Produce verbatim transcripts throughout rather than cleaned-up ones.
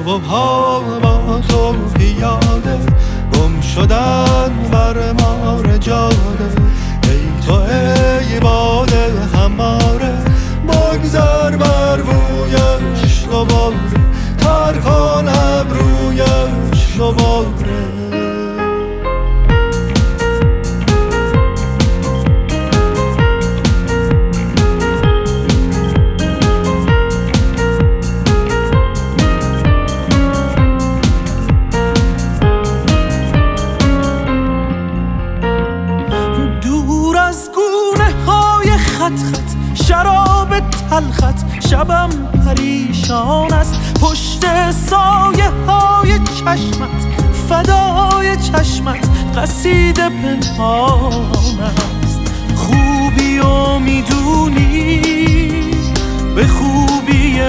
پا با تو پیاده گم شدن بر مار جاده. ای تو ای باده هماره بگذر بر رویش دوباره تر کن ابرویش دوباره. خط خط شراب تلخت شبم پریشان است پشت سایه های چشمت فدای چشمت قصیده پنهان است. خوبی و میدونی به خوبی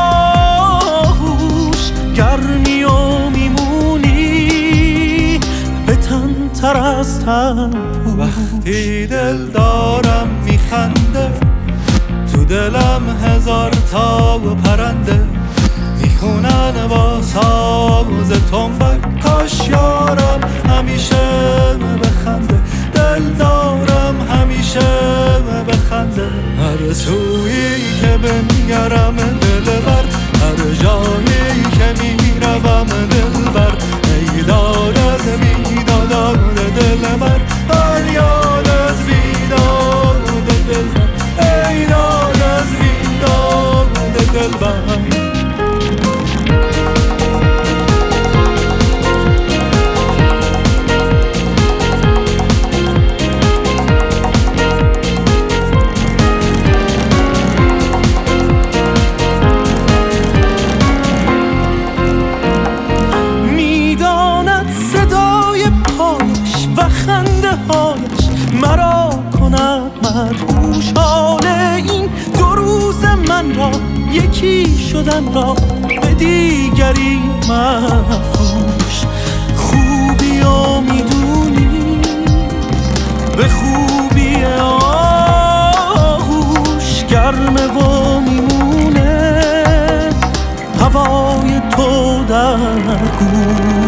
آغوش گرمی و میمونی به تن تر از تن. وقتی دل دارم میخنده تو دلم هزار تا پرنده میخونن با ساز تنبک. کاش یارم همیشه بخنده دل دارم همیشه بخنده. هر سویی که بنگرم دلبر هر جایی که میروم دلبر. ای داد از بیداد دلبر فریاد از بیداد دلبر. ای داد از بیداد دلبر. مرا کند مدهوش حال این دو روز من را یکی شدن را به دیگری مفروش. خوبی و میدونی به خوبی آغوش گرمه و میمونه هوای تو در گوش.